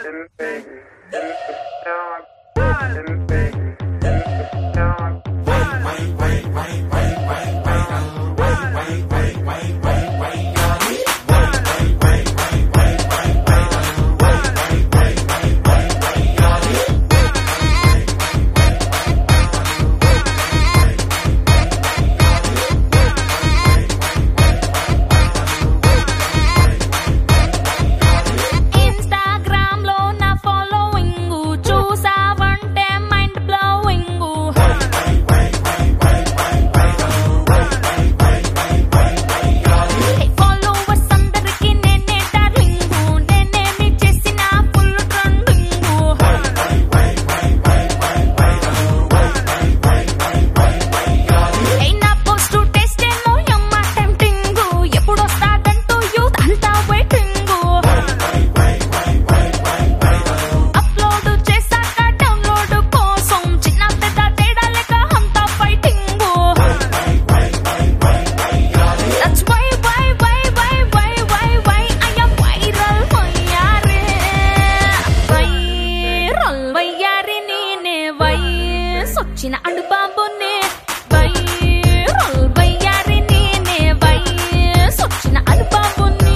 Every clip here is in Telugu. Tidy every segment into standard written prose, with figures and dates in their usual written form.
సొచ్చిన అడుబాబునే వైరల్ వయ్యారి నేనే సొచ్చిన అడుబాబునే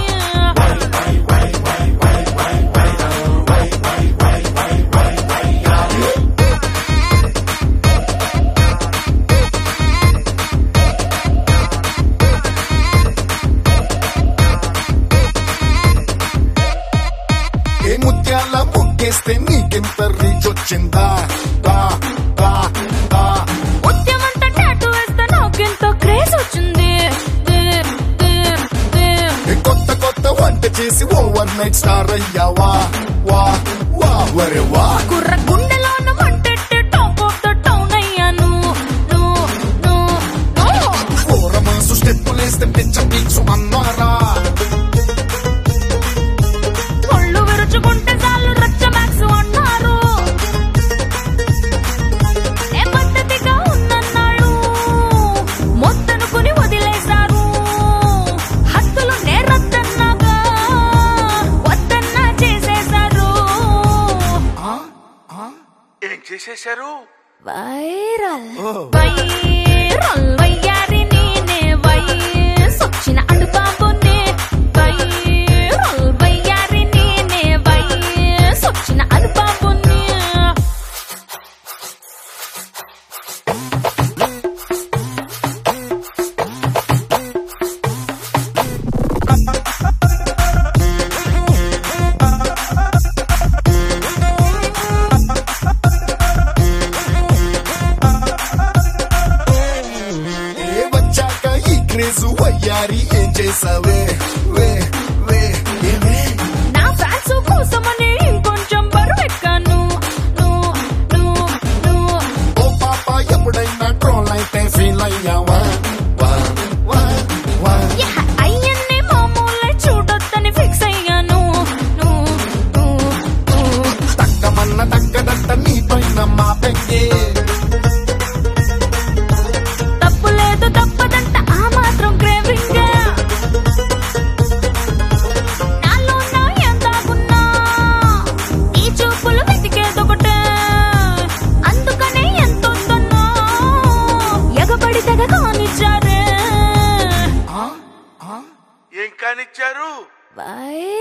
ఏ ముత్యాల ముగ్గేస్తే నీకెంత రీచ్ వచ్చిందా ఉద్యమంతా టాటూ వేస్తే నాకెంతో క్రేజ్ వచ్చింది కొత్త కొత్త వంట చేసి ఓవర్ నైట్ స్టార్ అయ్యావా వా వా వరే వా కుర్ర గుండెలోన మంటెట్టి టాప్ ఆఫ్ ద టౌన్ అయ్యాను ఫోరమాసు స్టెప్పులేస్తే పిచ్చ పీక్సు అన్నారా ఒళ్ళు విరుచుకుంటే చాలు రచ్చ మ్యాక్స్ అన్నారు ఏ పద్ధతిగా ఉన్నన్నాళ్ళు మొత్తనుకుని వదిలేశారు హద్దులు నేరద్దన్నాగా వద్దన్నా చేసేశారు ఏం చేసేశారు వైరల్ వయ్యారి నేనే సొచ్చిన అడుబాబునే వైరల్ వయ్యారి నేనే సొచ్చిన అడుబాబునే వచ్చాక ఈ క్రేజు వయ్యారి ఏం చేసావే వే వే ఏమే నా ఫ్యాన్స్ కోసమని ఇంకొంచెం బరువెక్కాను ఓ పాప ఎప్పుడైనా ట్రోల్ అయితే ఫీల్ అయ్యావా వా వా వా అయ్యన్నే మామూలే చూడొద్దని ఫిక్స్ అయ్యాను తక్కమన్న తగ్గదట్ట నీ పైన మా పెంగే తప్పు లేదు తప్పదంట ఆ మాత్రం క్రేవింగ్ నాలో నా ఎందాగున్నా ఈ చూపులు వెతికేదొకటే అందుకనే ఎంతొద్దన్నా ఎగబడి తెగ కానిచ్చారే ఏం కానిచ్చారు వై